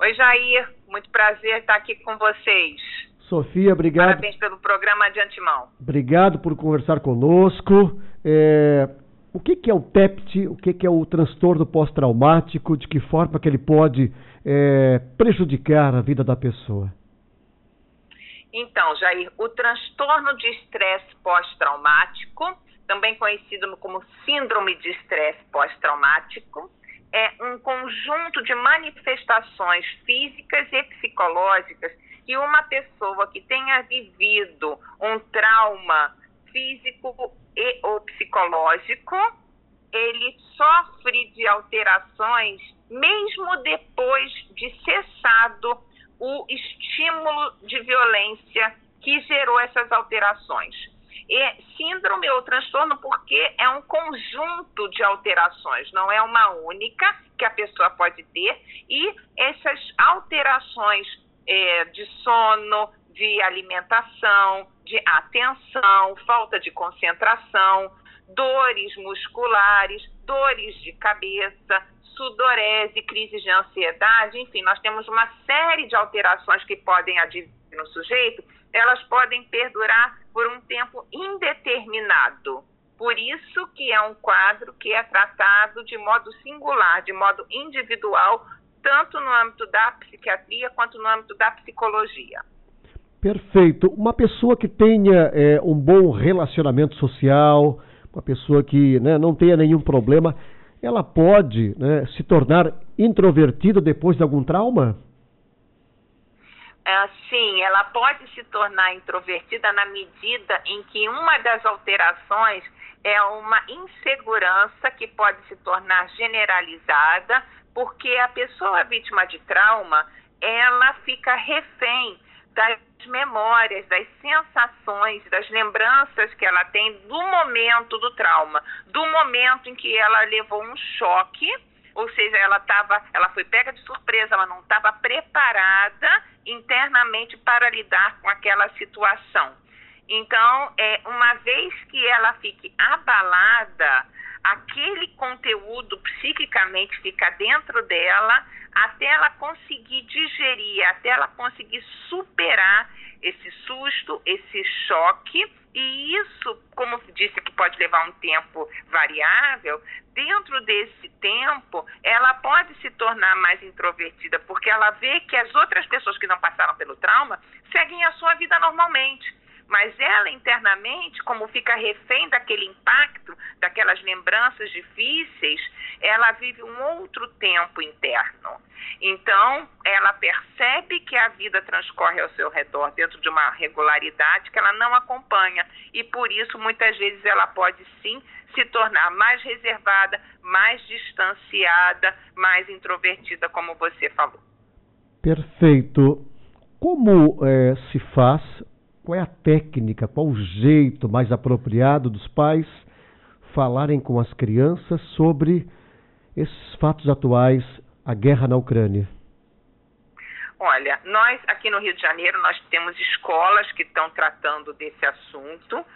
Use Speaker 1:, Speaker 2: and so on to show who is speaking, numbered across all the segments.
Speaker 1: Oi, Jair, muito prazer estar aqui com vocês.
Speaker 2: Sofia, obrigado.
Speaker 1: Parabéns pelo programa de antemão.
Speaker 2: Obrigado por conversar conosco. O que é o TEPT? O que é o transtorno pós-traumático? De que forma que ele pode prejudicar a vida da pessoa?
Speaker 1: Então, Jair, o transtorno de estresse pós-traumático, também conhecido como síndrome de estresse pós-traumático, é um conjunto de manifestações físicas e psicológicas que uma pessoa que tenha vivido um trauma físico e ou psicológico, ele sofre de alterações mesmo depois de cessado o estímulo de violência que gerou essas alterações. E síndrome ou transtorno porque é um conjunto de alterações, não é uma única que a pessoa pode ter, e essas alterações de sono, de alimentação, de atenção, falta de concentração, dores musculares, dores de cabeça, sudorese, crises de ansiedade, enfim, nós temos uma série de alterações que podem advir no sujeito, elas podem perdurar por um tempo indeterminado. Por isso que é um quadro que é tratado de modo singular, de modo individual, tanto no âmbito da psiquiatria quanto no âmbito da psicologia.
Speaker 2: Perfeito. Uma pessoa que tenha um bom relacionamento social, uma pessoa que não tenha nenhum problema, ela pode se tornar introvertida depois de algum trauma?
Speaker 1: Sim, ela pode se tornar introvertida na medida em que uma das alterações é uma insegurança que pode se tornar generalizada, porque a pessoa vítima de trauma, ela fica refém das memórias, das sensações, das lembranças que ela tem do momento do trauma, do momento em que ela levou um choque, ou seja, ela foi pega de surpresa, ela não estava preparada internamente para lidar com aquela situação. Então, uma vez que ela fique abalada, aquele conteúdo psiquicamente fica dentro dela até ela conseguir digerir, até ela conseguir superar esse susto, esse choque, e isso, como disse, que pode levar um tempo variável, dentro desse tempo, ela pode se tornar mais introvertida, porque ela vê que as outras pessoas que não passaram pelo trauma seguem a sua vida normalmente. Mas ela internamente, como fica refém daquele impacto, daquelas lembranças difíceis, ela vive um outro tempo interno. Então, ela percebe que a vida transcorre ao seu redor dentro de uma regularidade que ela não acompanha. E por isso, muitas vezes, ela pode sim se tornar mais reservada, mais distanciada, mais introvertida, como você falou.
Speaker 2: Perfeito. Como se faz? Qual é a técnica, qual o jeito mais apropriado dos pais falarem com as crianças sobre esses fatos atuais, a guerra na Ucrânia?
Speaker 1: Olha, nós aqui no Rio de Janeiro, nós temos escolas que estão tratando desse assunto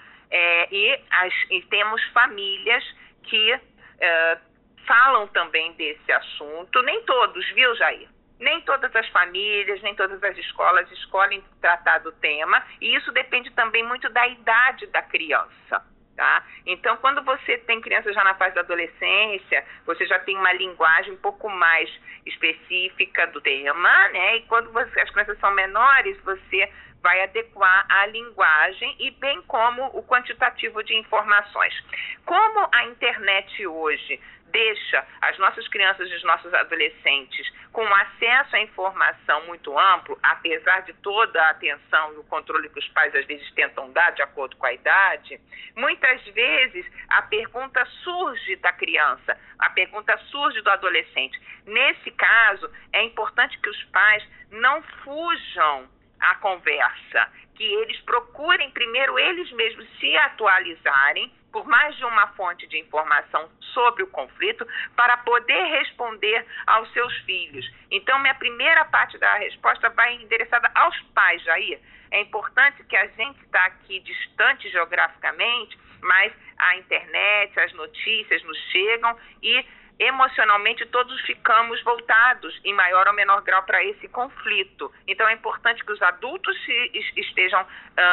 Speaker 1: e temos famílias que falam também desse assunto. Nem todos, viu, Jair? Nem todas as famílias, nem todas as escolas escolhem tratar do tema, e isso depende também muito da idade da criança, tá? Então, quando você tem criança já na fase da adolescência, você já tem uma linguagem um pouco mais específica do tema, né? E quando as crianças são menores, você vai adequar a linguagem e bem como o quantitativo de informações. Como a internet hoje deixa as nossas crianças e os nossos adolescentes com acesso à informação muito amplo, apesar de toda a atenção e o controle que os pais às vezes tentam dar de acordo com a idade, muitas vezes a pergunta surge da criança, a pergunta surge do adolescente. Nesse caso, é importante que os pais não fujam à conversa, que eles procurem primeiro eles mesmos se atualizarem por mais de uma fonte de informação sobre o conflito para poder responder aos seus filhos. Então, minha primeira parte da resposta vai endereçada aos pais, Jair. É importante que a gente está aqui distante geograficamente, mas a internet, as notícias nos chegam e emocionalmente todos ficamos voltados em maior ou menor grau para esse conflito. Então é importante que os adultos estejam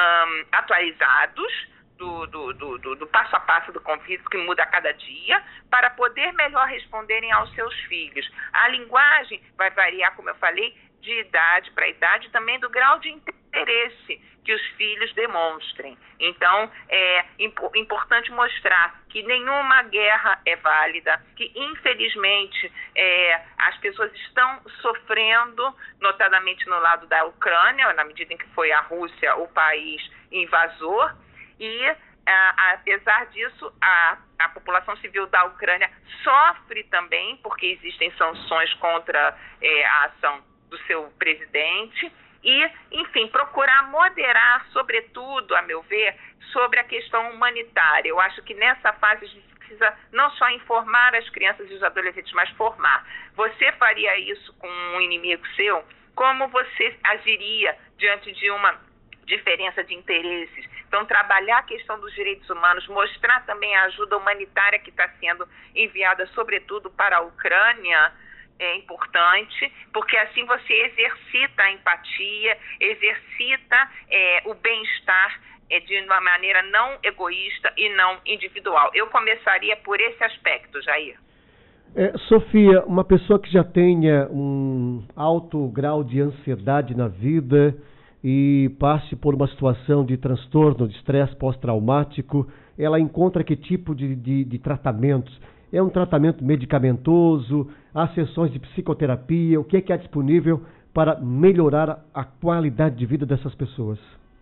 Speaker 1: atualizados do passo a passo do conflito, que muda a cada dia, para poder melhor responderem aos seus filhos. A linguagem vai variar, como eu falei, de idade para idade, também do grau de interesse que os filhos demonstrem. Então, é importante mostrar que nenhuma guerra é válida, que, infelizmente, as pessoas estão sofrendo, notadamente no lado da Ucrânia, na medida em que foi a Rússia o país invasor, e, apesar disso, a população civil da Ucrânia sofre também, porque existem sanções contra a ação do seu presidente, e, enfim, procurar moderar, sobretudo, a meu ver, sobre a questão humanitária. Eu acho que nessa fase a gente precisa não só informar as crianças e os adolescentes, mas formar. Você faria isso com um inimigo seu? Como você agiria diante de uma diferença de interesses? Então, trabalhar a questão dos direitos humanos, mostrar também a ajuda humanitária que está sendo enviada, sobretudo para a Ucrânia, é importante, porque assim você exercita a empatia, exercita o bem-estar de uma maneira não egoísta e não individual. Eu começaria por esse aspecto, Jair.
Speaker 2: Sofia, uma pessoa que já tenha um alto grau de ansiedade na vida e passe por uma situação de transtorno, de estresse pós-traumático, ela encontra que tipo de tratamentos? É um tratamento medicamentoso? Há sessões de psicoterapia? O que é disponível para melhorar a qualidade de vida dessas pessoas?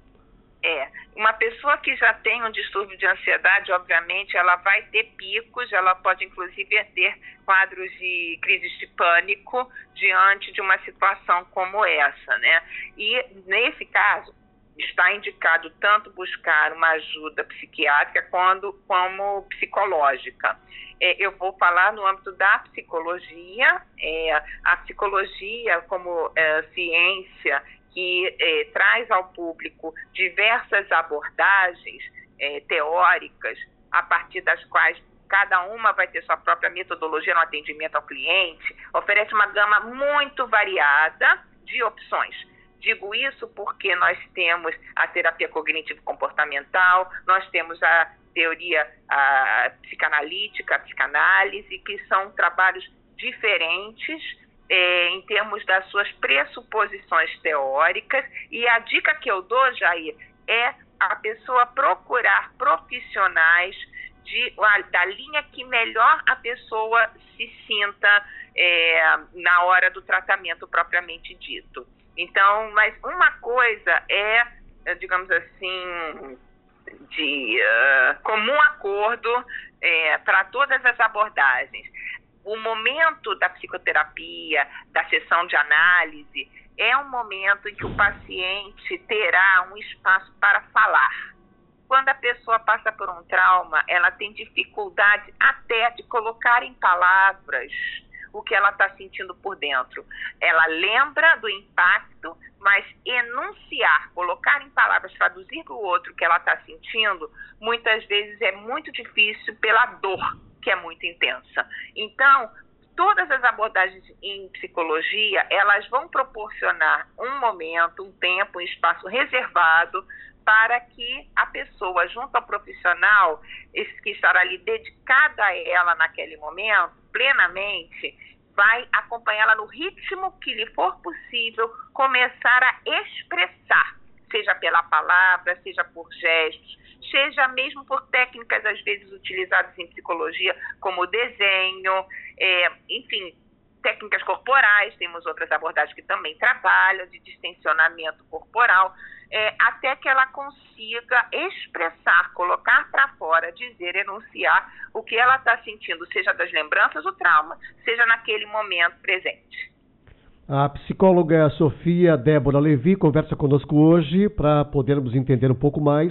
Speaker 1: Uma pessoa que já tem um distúrbio de ansiedade, obviamente, ela vai ter picos, ela pode inclusive ter quadros de crises de pânico diante de uma situação como essa, né? E nesse caso, está indicado tanto buscar uma ajuda psiquiátrica como psicológica. Eu vou falar no âmbito da psicologia, a psicologia como ciência que traz ao público diversas abordagens teóricas, a partir das quais cada uma vai ter sua própria metodologia no atendimento ao cliente, oferece uma gama muito variada de opções. Digo isso porque nós temos a terapia cognitivo-comportamental, nós temos a teoria psicanalítica, a psicanálise, que são trabalhos diferentes em termos das suas pressuposições teóricas, e a dica que eu dou, Jair, é a pessoa procurar profissionais da linha que melhor a pessoa se sinta na hora do tratamento propriamente dito. Então, mas uma coisa digamos assim, de comum acordo para todas as abordagens. O momento da psicoterapia, da sessão de análise, é um momento em que o paciente terá um espaço para falar. Quando a pessoa passa por um trauma, ela tem dificuldade até de colocar em palavras o que ela está sentindo por dentro. Ela lembra do impacto, mas enunciar, colocar em palavras, traduzir para o outro o que ela está sentindo, muitas vezes é muito difícil pela dor, que é muito intensa. Então, todas as abordagens em psicologia, elas vão proporcionar um momento, um tempo, um espaço reservado para que a pessoa, junto ao profissional, que estará ali dedicada a ela naquele momento, plenamente, vai acompanhá-la no ritmo que lhe for possível, começar a expressar, seja pela palavra, seja por gestos, seja mesmo por técnicas, às vezes, utilizadas em psicologia, como desenho, enfim, técnicas corporais, temos outras abordagens que também trabalham, de distensionamento corporal, até que ela consiga expressar, colocar para fora, dizer, enunciar o que ela está sentindo, seja das lembranças do trauma, seja naquele momento presente.
Speaker 2: A psicóloga Sofia Débora Levi conversa conosco hoje para podermos entender um pouco mais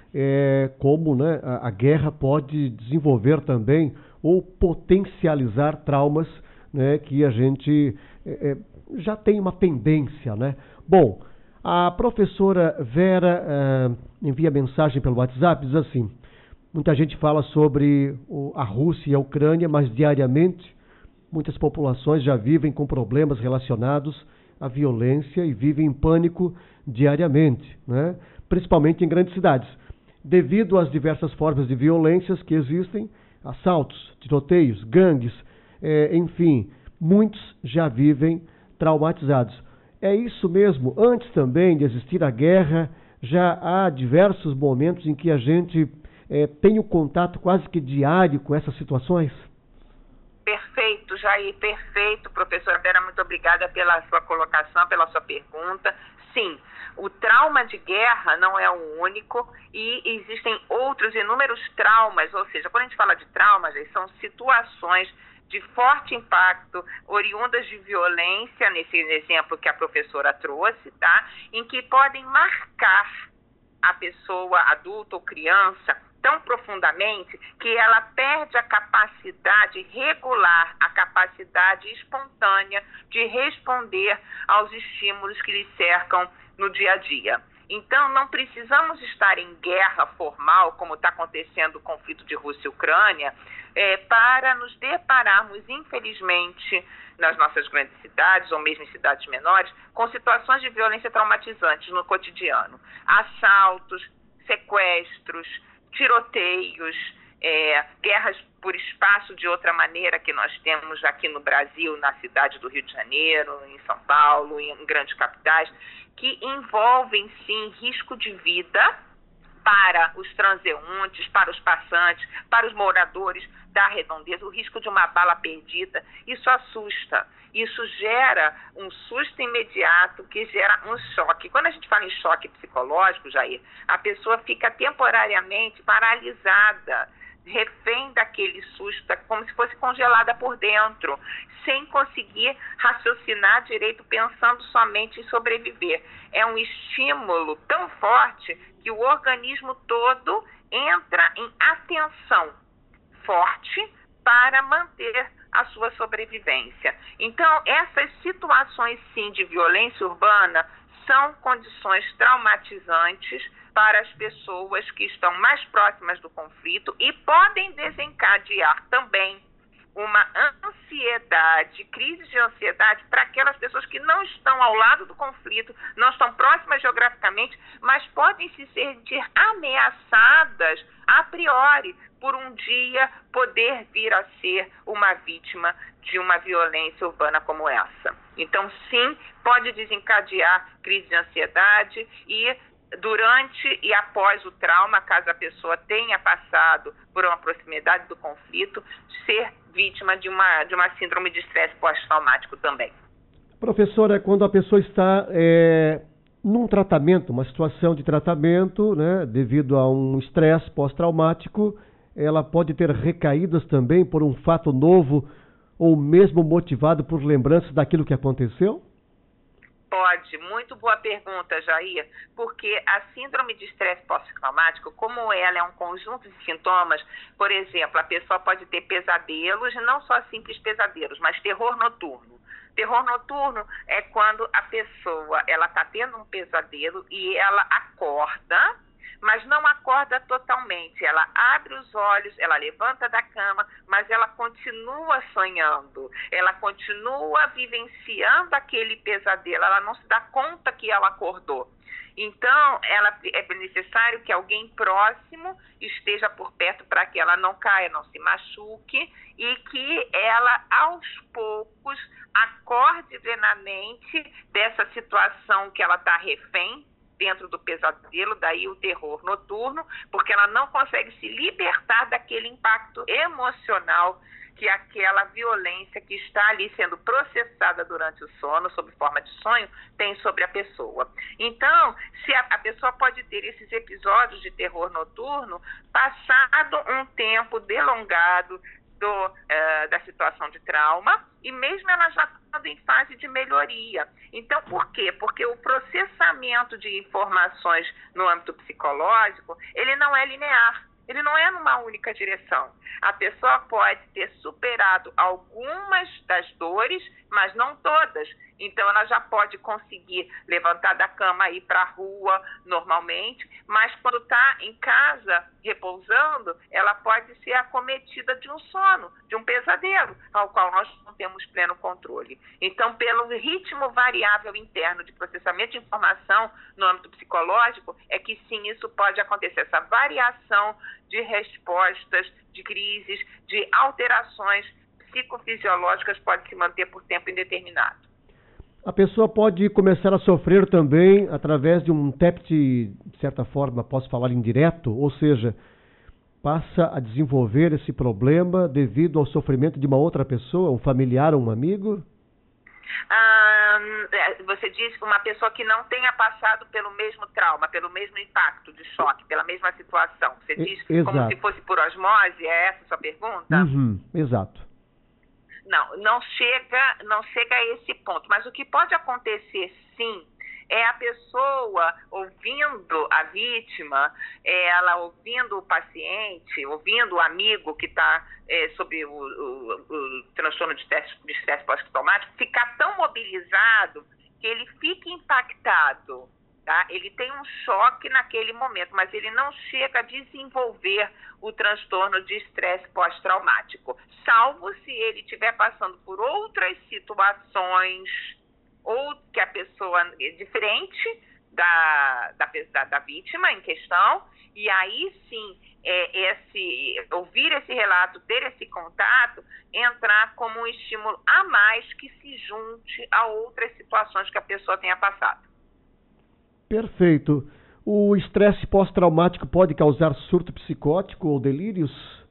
Speaker 2: como, né, a guerra pode desenvolver também ou potencializar traumas, né, que a gente já tem uma tendência, né? Bom, a professora Vera envia mensagem pelo WhatsApp, diz assim: muita gente fala sobre a Rússia e a Ucrânia, mas diariamente muitas populações já vivem com problemas relacionados à violência e vivem em pânico diariamente, né? Principalmente em grandes cidades, devido às diversas formas de violências que existem, assaltos, tiroteios, gangues, enfim, muitos já vivem traumatizados. É isso mesmo, antes também de existir a guerra, já há diversos momentos em que a gente tem o contato quase que diário com essas situações?
Speaker 1: Perfeito, Jair, perfeito. Professora Vera, muito obrigada pela sua colocação, pela sua pergunta. Sim, o trauma de guerra não é o único e existem outros inúmeros traumas, ou seja, quando a gente fala de traumas, são situações de forte impacto, oriundas de violência, nesse exemplo que a professora trouxe, tá? Em que podem marcar a pessoa adulta ou criança tão profundamente que ela perde a capacidade regular, a capacidade espontânea de responder aos estímulos que lhe cercam no dia a dia. Então, não precisamos estar em guerra formal, como está acontecendo o conflito de Rússia e Ucrânia, para nos depararmos, infelizmente, nas nossas grandes cidades, ou mesmo em cidades menores, com situações de violência traumatizantes no cotidiano. Assaltos, sequestros, tiroteios, guerras por espaço de outra maneira que nós temos aqui no Brasil, na cidade do Rio de Janeiro, em São Paulo, em grandes capitais, que envolvem, sim, risco de vida para os transeuntes, para os passantes, para os moradores da redondeza, o risco de uma bala perdida. Isso assusta, isso gera um susto imediato que gera um choque. Quando a gente fala em choque psicológico, Jair, a pessoa fica temporariamente paralisada, refém daquele susto, como se fosse congelada por dentro, sem conseguir raciocinar direito, pensando somente em sobreviver. É um estímulo tão forte que o organismo todo entra em atenção forte para manter a sua sobrevivência. Então, essas situações, sim, de violência urbana são condições traumatizantes para as pessoas que estão mais próximas do conflito e podem desencadear também uma ansiedade, crise de ansiedade para aquelas pessoas que não estão ao lado do conflito, não estão próximas geograficamente, mas podem se sentir ameaçadas a priori por um dia poder vir a ser uma vítima de uma violência urbana como essa. Então, sim, pode desencadear crise de ansiedade e durante e após o trauma, caso a pessoa tenha passado por uma proximidade do conflito, ser vítima de uma síndrome de estresse pós-traumático também.
Speaker 2: Professora, quando a pessoa está num tratamento, uma situação de tratamento, né, devido a um estresse pós-traumático, ela pode ter recaídas também por um fato novo ou mesmo motivado por lembranças daquilo que aconteceu?
Speaker 1: Pode, muito boa pergunta, Jair, porque a síndrome de estresse pós-traumático, como ela é um conjunto de sintomas, por exemplo, a pessoa pode ter pesadelos, não só simples pesadelos, mas terror noturno. Terror noturno é quando a pessoa está tendo um pesadelo e ela acorda, mas não acorda totalmente. Ela abre os olhos, ela levanta da cama, mas ela continua sonhando, ela continua vivenciando aquele pesadelo, ela não se dá conta que ela acordou. Então, é necessário que alguém próximo esteja por perto para que ela não caia, não se machuque e que ela, aos poucos, acorde plenamente dessa situação que ela está refém dentro do pesadelo, daí o terror noturno, porque ela não consegue se libertar daquele impacto emocional que aquela violência que está ali sendo processada durante o sono, sob forma de sonho, tem sobre a pessoa. Então, se a pessoa pode ter esses episódios de terror noturno, passado um tempo delongado da situação de trauma, e mesmo ela já está em fase de melhoria. Então, por quê? Porque o processamento de informações no âmbito psicológico, ele não é linear. Ele não é numa única direção. A pessoa pode ter superado algumas das dores, mas não todas. então ela já pode conseguir levantar da cama e ir para a rua normalmente, mas quando está em casa repousando, ela pode ser acometida de um sono, de um pesadelo, ao qual nós não temos pleno controle. Então, pelo ritmo variável interno de processamento de informação no âmbito psicológico, é que sim, isso pode acontecer, essa variação de respostas, de crises, de alterações psicofisiológicas pode se manter por tempo indeterminado.
Speaker 2: A pessoa pode começar a sofrer também através de um TEPT, de certa forma, posso falar indireto, ou seja, passa a desenvolver esse problema devido ao sofrimento de uma outra pessoa, um familiar ou um amigo?
Speaker 1: Você diz que uma pessoa que não tenha passado pelo mesmo trauma, pelo mesmo impacto de choque, pela mesma situação. Você diz como se fosse por osmose? É essa a sua pergunta?
Speaker 2: Exato.
Speaker 1: Não chega a esse ponto. Mas o que pode acontecer, sim, é a pessoa ouvindo a vítima, ela ouvindo o paciente, ouvindo o amigo que está sob o transtorno de estresse pós-traumático, ficar tão mobilizado que ele fica impactado. Tá? Ele tem um choque naquele momento, mas ele não chega a desenvolver o transtorno de estresse pós-traumático, salvo se ele estiver passando por outras situações ou que a pessoa é diferente da vítima em questão, e aí sim, ouvir esse relato, ter esse contato, entrar como um estímulo a mais que se junte a outras situações que a pessoa tenha passado.
Speaker 2: Perfeito. O estresse pós-traumático pode causar surto psicótico ou delírios?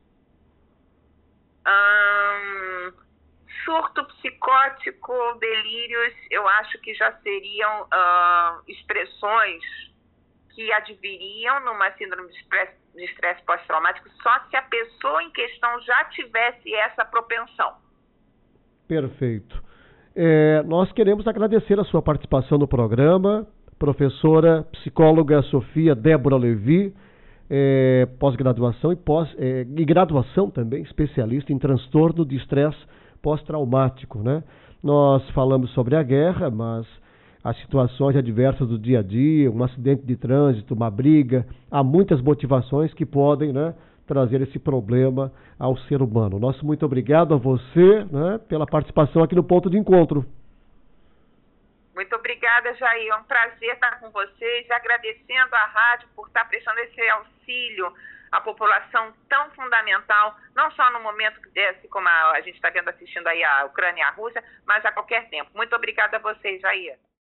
Speaker 1: Surto psicótico ou delírios, eu acho que já seriam expressões que adviriam numa síndrome de estresse pós-traumático só se a pessoa em questão já tivesse essa propensão.
Speaker 2: Perfeito. Nós queremos agradecer a sua participação no programa. Professora, psicóloga Sofia Débora Levi, pós-graduação e graduação também, especialista em transtorno de estresse pós-traumático, né? Nós falamos sobre a guerra, mas as situações adversas do dia a dia, um acidente de trânsito, uma briga, há muitas motivações que podem, né, trazer esse problema ao ser humano. Nosso muito obrigado a você, né, pela participação aqui no Ponto de Encontro.
Speaker 1: Muito obrigada, Jair. É um prazer estar com vocês, agradecendo à rádio por estar prestando esse auxílio à população tão fundamental, não só no momento desse, como a gente está vendo assistindo aí a Ucrânia e a Rússia, mas a qualquer tempo. Muito obrigada a vocês, Jair.